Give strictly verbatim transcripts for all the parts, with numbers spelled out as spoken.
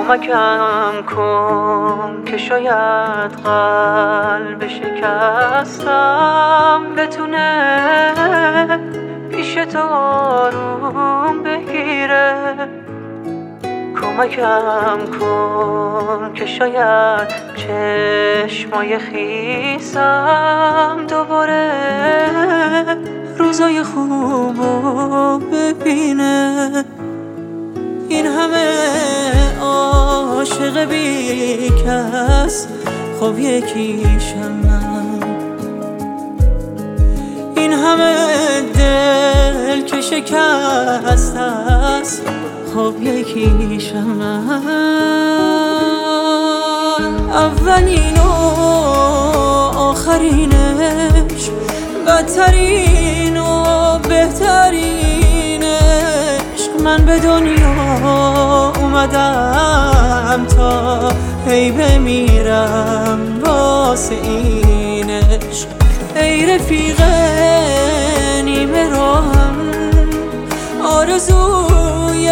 کمکم کن که شاید قلب شکستم بتونه پیش تو آروم بگیره. کمکم کن که شاید چشمای خیسم دوباره روزای خوبو ببینه. این همه عاشق بی کس خب یکیشم من، این همه دل که شکست است خب یکیشم من. اولین و آخرینش، بدترین و بهترین عشق. من به دنیا اومدم تا هی بمیرم واسه این عشق. ای رفیق نیمه راهم، آرزوی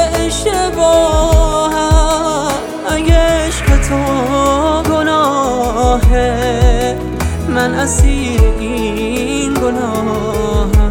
اشتباهم. اگه عشق تو گناهه، من اسیر این گناهم.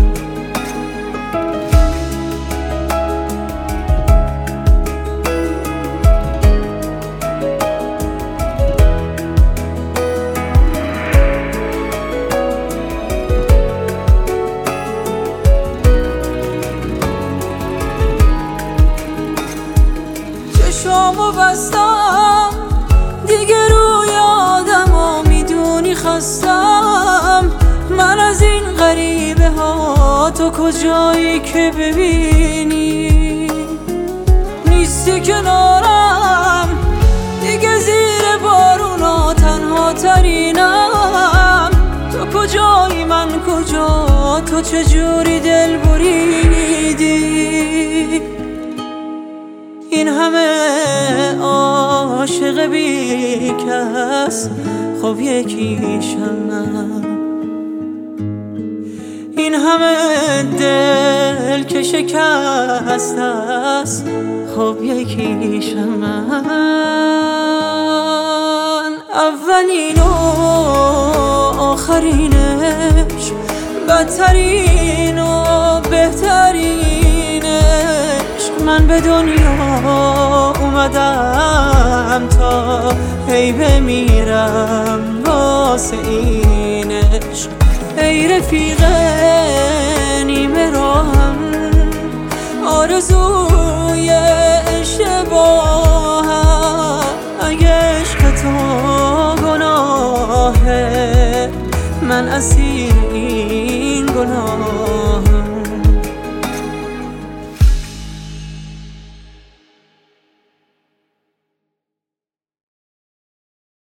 چشامو بستم دیگه روی آدم ها، میدونی خستم من از این غریبه ها. تو کجایی که ببینی نیستی کنارم، دیگه زیر بارونا تنها ترینم. تو کجایی من کجا، تو چجوری دل بریدی. این همه عاشق بی کس خب یکیشم من، این همه دل که شکست است خب یکیشم من. اولین و آخرینش، بدترین و بهترین عشق. من به دنیا اومدم تا هی بمیرم واسه این عشق. ای رفیق نیمه راهم، آرزوی اشتباهم. اگه عشق تو گناهه، من اسیر این گناهم.